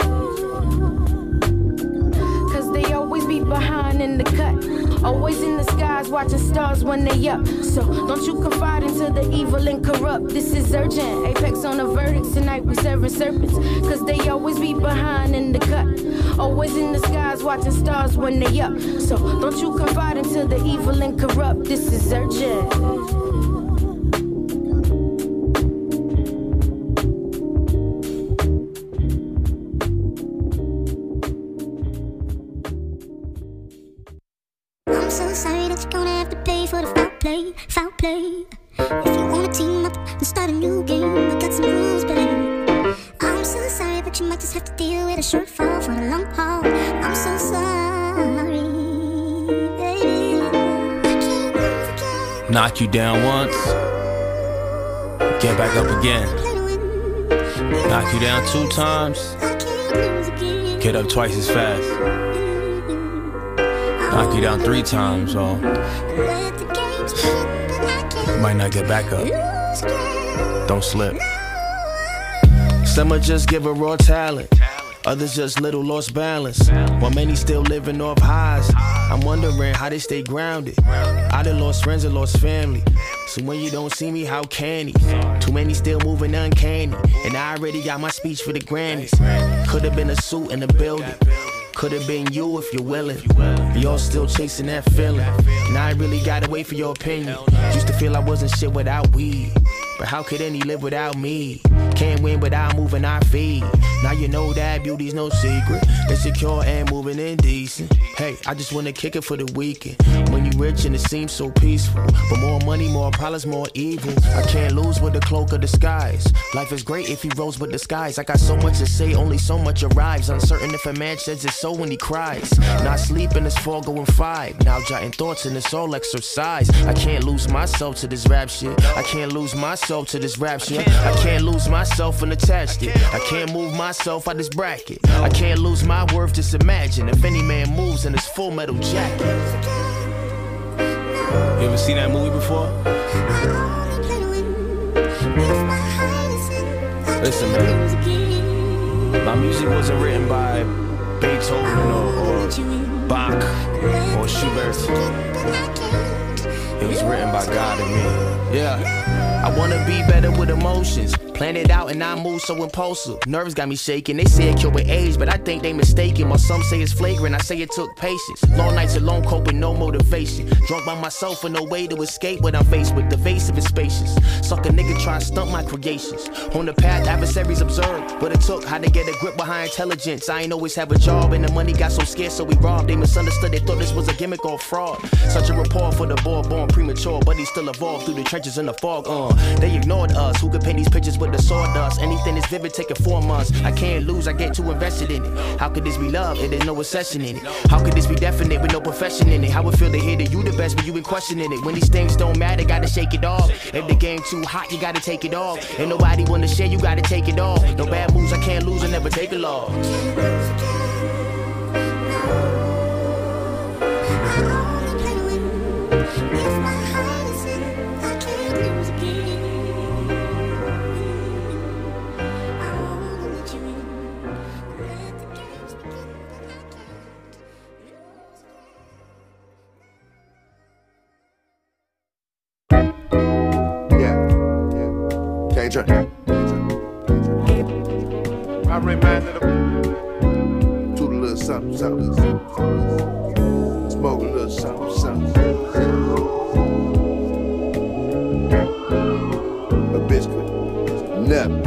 Cause they always be behind in the cut. Always in the skies, watching stars when they up. So don't you confide into the evil and corrupt. This is urgent. Apex on the verdicts tonight, we serving serpents. Cause they always be behind in the cut. Always in the skies, watching stars when they up. So don't you confide into the evil and corrupt. This is urgent. I'm so sorry that you're gonna have to pay for the foul play, foul play. If you wanna team up and start a new game, I got some rules, baby. I'm so sorry, but you might just have to deal with a shortfall for the long haul. I'm so sorry, baby. I can't lose again. Knock you down once, get back up again. Knock you down 2 times, get up twice as fast. Knock you down 3 times, or you might not get back up. Don't slip. Some are just give a raw talent, others just little lost balance. While many still living off highs, I'm wondering how they stay grounded. I done lost friends and lost family, so when you don't see me, how can he? Too many still moving uncanny, and I already got my speech for the Grammys. Could've been a suit in the building, could've been you if you're willing. Y'all still chasing that feeling, and I really gotta wait for your opinion. Used to feel I wasn't shit without weed, but how could any live without me? Can't win without moving our feet. Now you know that beauty's no secret. It's secure and moving indecent. Hey, I just wanna kick it for the weekend. When you rich and it seems so peaceful, but more money, more problems, more evil. I can't lose with the cloak of disguise. Life is great if he rose with the skies. I got so much to say, only so much arrives. Uncertain if a man says it's so when he cries. Not sleeping, it's 4 going 5. Now jotting thoughts and it's all exercise. I can't lose myself to this rap shit. I can't lose myself to this rap shit. I can't lose myself and attached it. I can't move myself out this bracket. I can't lose my worth, just imagine if any man moves in his Full Metal Jacket. You ever seen that movie before? Listen, man. My music wasn't written by Beethoven or Bach or Schubert. It was written by God and me. Yeah, I wanna be better with emotions. Plan it out and I move so impulsive. Nerves got me shaking. They say it cure with age, but I think they mistaken. While some say it's flagrant, I say it took patience. Long nights alone, cope with no motivation. Drunk by myself with no way to escape what I'm faced with. Evasive and spacious. Suck a nigga try and stunt my creations. On the path, adversaries observe what it took, how to get a grip behind intelligence. I ain't always have a job and the money got so scarce, so we robbed. They misunderstood, they thought this was a gimmick or fraud. Such a rapport for the boy born premature, but he still evolved through the trenches in the fog. They ignored us. Who could paint these pictures with the sawdust? Anything that's vivid, take it 4 months. I can't lose, I get too invested in it. How could this be love if there's no obsession in it? How could this be definite with no profession in it? How it feel to hear that you the best, but you been questioning it? When these things don't matter, gotta shake it off. If the game too hot, you gotta take it off. Ain't nobody wanna share, you gotta take it off. No bad moves, I can't lose, I never take a loss. I reminded him to the little something, something, something. Smoke a little something, something. A bitch could never,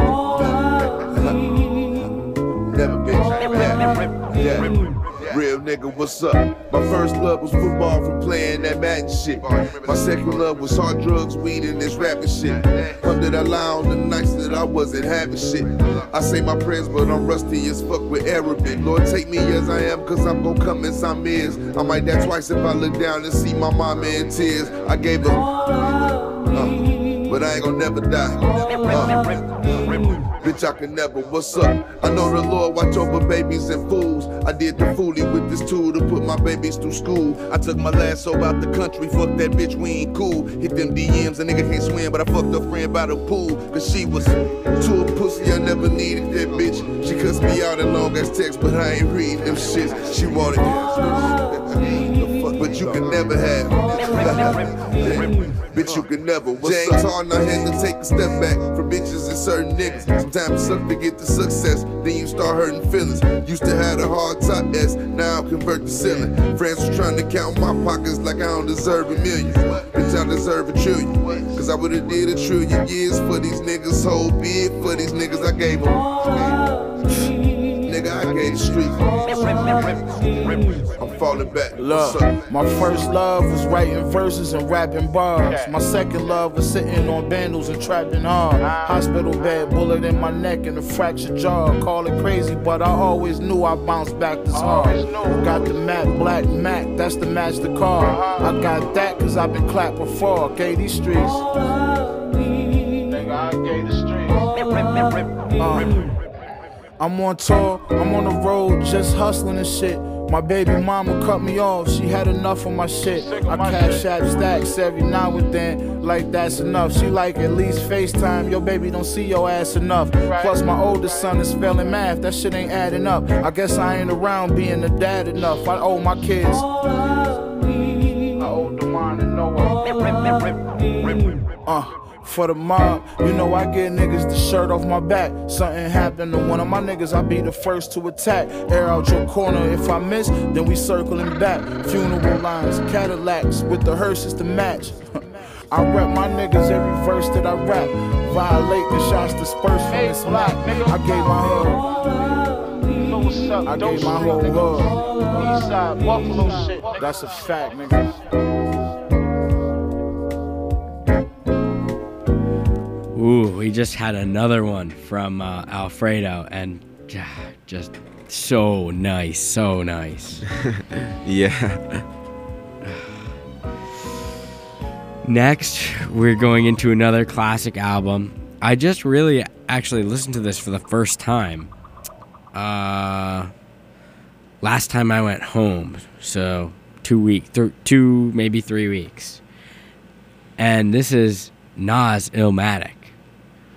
never bitch. Yeah. Real nigga, what's up? My first love was football from playing that Madden shit. My second love was hard drugs, weed, and this rapping shit. Come to that lie on the nights that I wasn't having shit. I say my prayers, but I'm rusty as fuck with Arabic. Lord, take me as I am, cause I'm gon' come as I'm is. I might die twice if I look down and see my mama in tears. I gave her, but I ain't gon' never die. Bitch, I can never, what's up? I know the Lord watch over babies and fools. I did the foolie with this tool to put my babies through school. I took my last soul out the country, fuck that bitch, we ain't cool. Hit them DMs, a nigga can't swim, but I fucked her friend by the pool. Cause she was too a pussy, I never needed that bitch. She cussed me out in long ass text, but I ain't reading them shits. She wanted but you can never have. Bitch, you can never. James Harden, I had to take a step back from bitches and certain niggas. Sometimes it sucks to get the success, then you start hurting feelings. Used to have a hard top S, now I convert the ceiling. Friends was trying to count my pockets like I don't deserve $1 million. Bitch, I deserve $1 trillion. Cause I would've did 1 trillion years for these niggas. Whole bid for these niggas, I gave them. Nigga, I gave the street. I'm falling back. Look, my first love was writing verses and rapping bars. My second love was sitting on bandals and trapping hard. Hospital bed, bullet in my neck and a fractured jaw. Call it crazy, but I always knew I bounced back this hard. Got the Mac, Black Mac, that's the match the car. I got that cause I've been clapped before. Gave these streets. Nigga, I gave the streets. I'm on tour, I'm on the road, just hustling and shit. My baby mama cut me off, she had enough of my shit. I cash out stacks every now and then, like that's enough. She like at least FaceTime, your baby don't see your ass enough. Plus my oldest son is failing math, that shit ain't adding up. I guess I ain't around being a dad enough. I owe my kids. I owe the mine and Noah. For the mob, you know I get niggas the shirt off my back. Something happened to one of my niggas, I be the first to attack. Air out your corner, if I miss, then we circling back. Funeral lines, Cadillacs with the hearses to match. I rep my niggas every verse that I rap. Violate the shots dispersed from this map. I gave my hood. I gave my whole hood. Eastside, Buffalo shit. That's a fact, nigga. Ooh, we just had another one from Alfredo, and just so nice, so nice. Yeah. Next, we're going into another classic album. I just really actually listened to this for the first time. Last time I went home, so 2 maybe 3 weeks. And this is Nas Illmatic.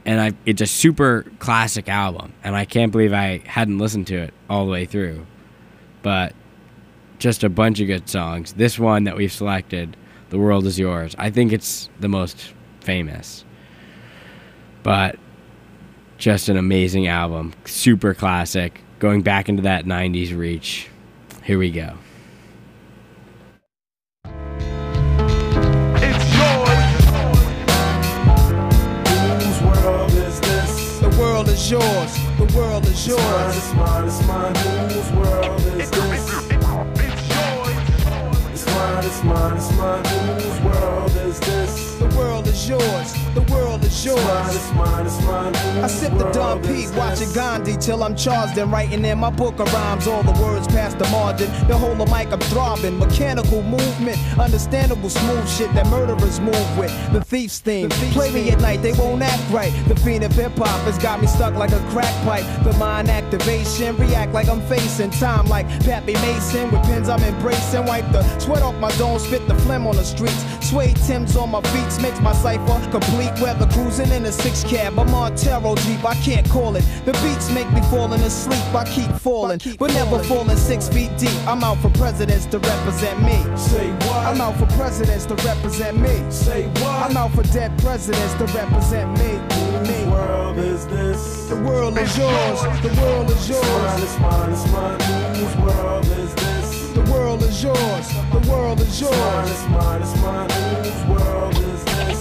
And it's a super classic album, and I can't believe I hadn't listened to it all the way through. But just a bunch of good songs. This one that we've selected, The World Is Yours, I think it's the most famous. But just an amazing album, super classic, going back into that 90s reach. Here we go. The world is yours. The world is yours. It's mine, it's mine. Whose world is this? It's mine, it's mine, it's mine. Whose world is this? The world is yours. The world is yours. It's mine, it's mine, it's mine. I sip the Don Pete, watching Gandhi till I'm charged and writing in my book of rhymes. All the words past the margin. The whole of mic I'm throbbing. Mechanical movement, understandable smooth shit that murderers move with. The thief's theme. Play me at night, they won't act right. The fiend of hip hop has got me stuck like a crack pipe. The mind activation, react like I'm facing time like Pappy Mason. With pins I'm embracing, wipe the sweat off my dome, spit the phlegm on the streets. Suede Timbs on my feet makes my cipher complete. Weather cruising in a 6 cab, I'm on Montero Jeep, I can't call it. The beats make me falling asleep, I keep falling, but never falling 6 feet deep. I'm out for presidents to represent me. Say what? I'm out for presidents to represent me. Say what? I'm out for dead presidents to represent me. Whose world is this? The world is yours. The world is yours. It's mine, it's mine, it's mine. Whose world is this? The world is yours. The world is yours. It's mine, it's mine, whose world is this?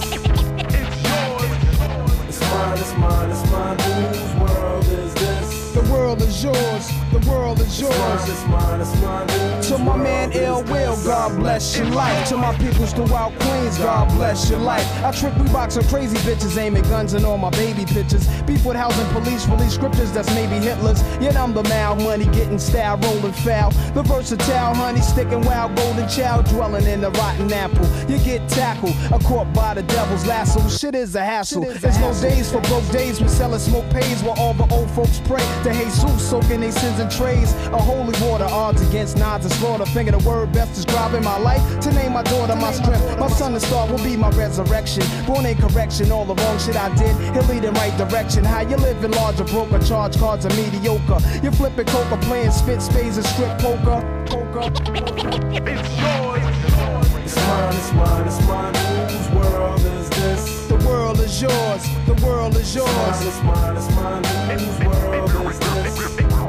It's mine, it's mine, it's mine, whose world is this? The world is yours. The world is yours. It's mine, it's mine, to my man Ill Will, God bless your life. To my peoples throughout Queens, God bless your life. I trick Reeboks on crazy bitches, aiming guns and all my baby pictures. Beef with housing police, release scriptures that's maybe Hitler's. Yet I'm the mal money, getting style, rolling foul. The versatile honey, sticking wild, golden child, dwelling in the rotten apple. You get tackled, a caught by the devil's lasso. Shit is a hassle. There's no days for broke days. We sellin' smoke pays while all the old folks pray to Jesus, soaking their sins in trays. A holy water, odds against nods and slaughter. Finger the word best describing my life. To name my daughter my strength. My son, the star, will be my resurrection. Born in correction, all the wrong shit I did. He'll lead in right direction. How you living large or broker? Charge cards are mediocre. You flipping coca, playing spit spades and strip poker. It's yours. It's mine, it's mine, it's mine. Whose world is this? The world is yours. The world is yours. It's mine, it's mine, whose world is this?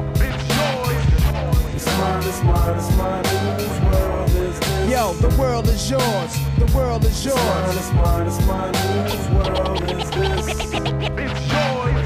It's mine, it's mine, it's mine, whose world is this? Yo, the world is yours. The world is yours. It's mine, it's mine, whose world is this? It's yours.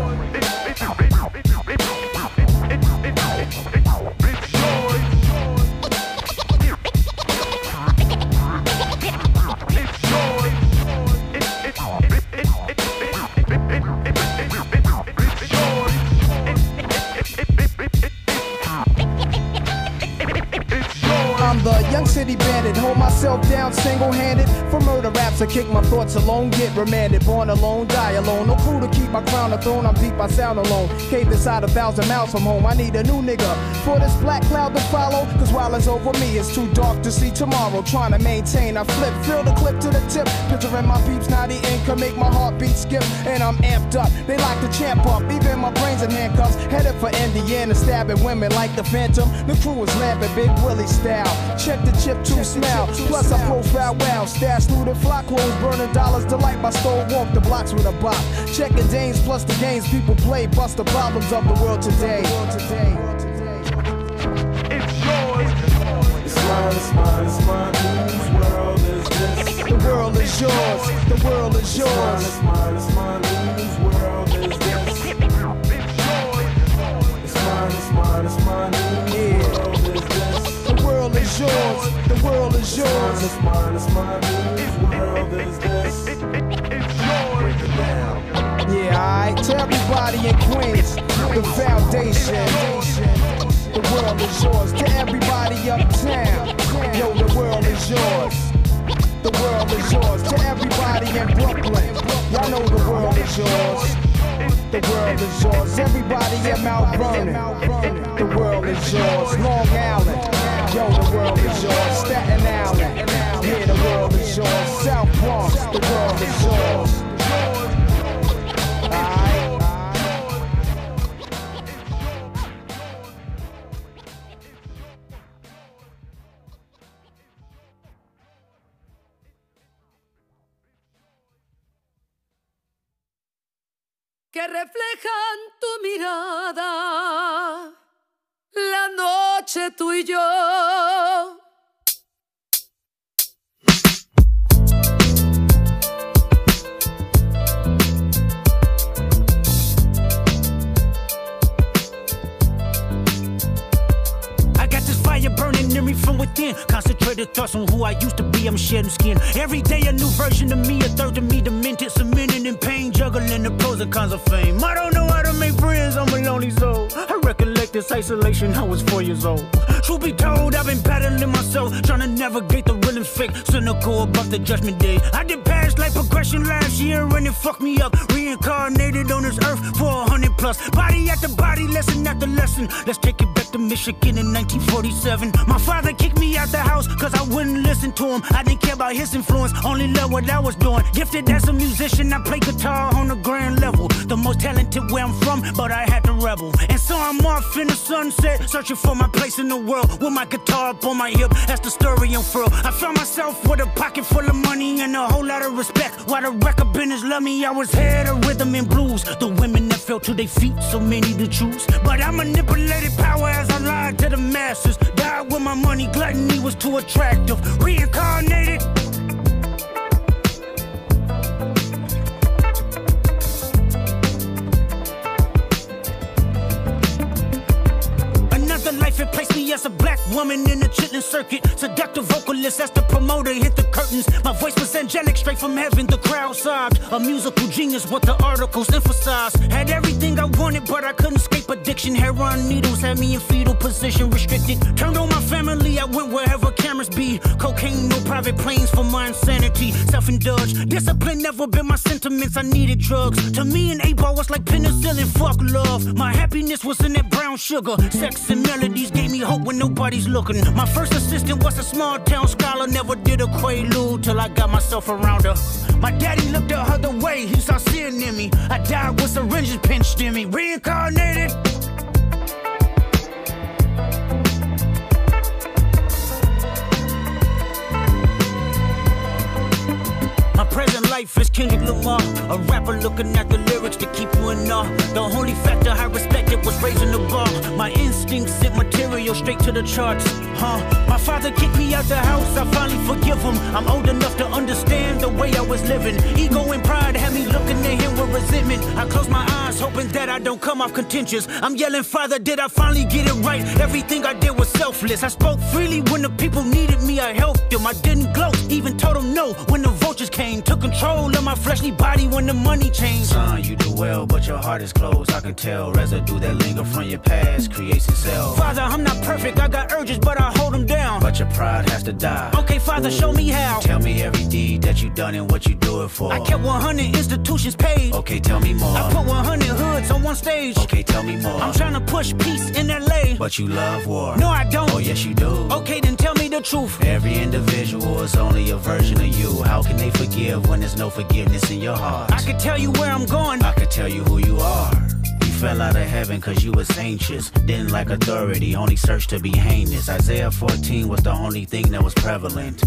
I'm the young city bandit, hold myself down single-handed. For murder raps, I kick my thoughts alone, get remanded. Born alone, die alone, no crew to keep my crown a throne. I'm deep, I sound alone. Cave inside 1,000 miles from home. I need a new nigga for this black cloud to follow. Cause while it's over me, it's too dark to see tomorrow. Trying to maintain, I flip, fill the clip to the tip. Picturing my peeps, naughty ink can make my heartbeat skip. And I'm amped up, they like to champ up. Even my brains in handcuffs, headed for Indiana, stabbing women like the Phantom. The crew is lamping, Big Willie style. Check the chip to smell. Plus I profile well. Stash through the flock clothes, burning dollars. Delight my stole, walk the blocks with a bop. Checking Danes plus the games people play. Bust the problems of the world today. It's yours. It's mine, it's mine, it's mine. Whose world is this? The world is yours. The world is yours. It's mine, it's mine, whose world is this? It's yours. It's mine, it's mine, it's mine. Whose world is this? The world is yours. The world is yours. It's mine, it's mine, whose world is this? It's yours. Yeah, alright. To everybody in Queens, the foundation. The world is yours. To everybody uptown, yo, the world is yours. The world is yours. To everybody in Brooklyn, y'all know the world is yours. The world is yours. Everybody in Mount Vernon, the world is yours. Long Island, yo, the world is yours. Staten Island, yeah, the world is yours. South Bronx, the world is yours. que reflejan tu mirada, la noche tú y yo. Burning in me from within. Concentrated thoughts on who I used to be. I'm shedding skin. Every day a new version of me, a third of me demented, cemented in pain, juggling the pros and cons of fame. I don't know how to make friends, I'm a lonely soul. I recollect this isolation, I was 4 years old. Truth be told, I've been battling myself, trying to navigate the real and fake, cynical about the judgment day. I did past life progression last year and it fucked me up. Reincarnated on this earth for 100 plus. Body after body, lesson after lesson. Let's take it back to Michigan in 1947. My father kicked me out the house cause I wouldn't listen to him. I didn't care about his influence, only loved what I was doing. Gifted as a musician, I play guitar on the grand level. The most talented where I'm from, but I had to rebel. And so I'm off in the sunset, searching for my place in the world. With my guitar up on my hip, that's the story unfurled. I found myself with a pocket full of money and a whole lot of respect. While the record business loved me, I was head of rhythm and blues. The women that fell to their feet, so many to choose. But I manipulated power as I lied to the masses. Died with my money, gluttony was too attractive. Reincarnated. Another life, it placed me as a black woman in the chitlin circuit. Seductive vocalist as the promoter hit the curtains. My voice was angelic, straight from heaven, the crowd sobbed. A musical genius, what the articles emphasized. Had everything I wanted, but I couldn't escape addiction. Heroin needles had me in fetal position, restricted. Turned on my family, I went wherever cameras be. Cocaine, no private planes for my insanity. Self-indulged, discipline never been my sentiments, I needed drugs. To me, an 8-ball was like penicillin, fuck love. My happiness was in that brown sugar. Sex and melodies gave me hope when nobody's looking. My first assistant was a small town scholar, never did a quaalude till I got myself around her. My daddy looked the other way, he saw sin in me. I died with syringes pinched in me. Reincarnated. My present life is Kendrick Lamar, a rapper looking at the lyrics to keep you in awe. The only factor I respected was raising the bar. My instincts sent material straight to the charts. My father kicked me out the house, I finally forgive him. I'm old enough to understand the way I was living. Ego and pride had me looking at him with resentment. I close my eyes, hoping that I don't come off contentious. I'm yelling, Father, did I finally get it right? Everything I did was selfless. I spoke freely when the people needed me, I helped them. I didn't gloat, even told them no when the vultures came. Took control of my fleshly body when the money changed. Son, you do well, but your heart is closed. I can tell residue that linger from your past creates itself. Father, I'm not perfect, I got urges, but I hold them down. But your pride has to die. Okay, Father, show me how. Tell me every deed that you done and what you do it for. I kept 100 institutions paid. Okay, tell me more. I put 100 hoods on one stage. Okay, tell me more. I'm trying to push peace in LA. But you love war. No, I don't. Oh, yes, you do. Okay, then tell me the truth. Every individual is only a version of you. How can they forgive when there's no forgiveness in your heart? I could tell you where I'm going. I could tell you who you are. You fell out of heaven cause you was anxious. Didn't like authority, only searched to be heinous. Isaiah 14 was the only thing that was prevalent.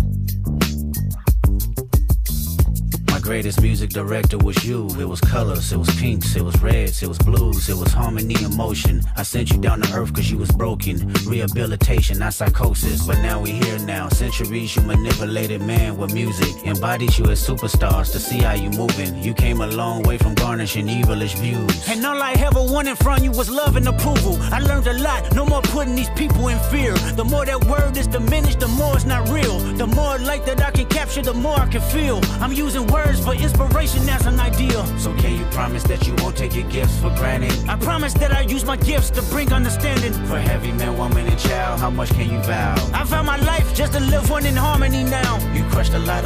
Greatest music director was you. It was colors, it was pinks, it was reds, it was blues, it was harmony and motion. I sent you down to earth cause you was broken. Rehabilitation, not psychosis. But now we here now. Centuries you manipulated man with music. Embodied you as superstars to see how you moving. You came a long way from garnishing evilish views. And all I ever wanted from you was love and approval. I learned a lot, no more putting these people in fear. The more that word is diminished, the more it's not real. The more light that I can capture, the more I can feel. I'm using words for inspiration as an ideal. So can you promise that you won't take your gifts for granted? I promise that I use my gifts to bring understanding. For heavy man, woman, and child, how much can you vow? I vow my life just to live one in harmony now. You crushed a lot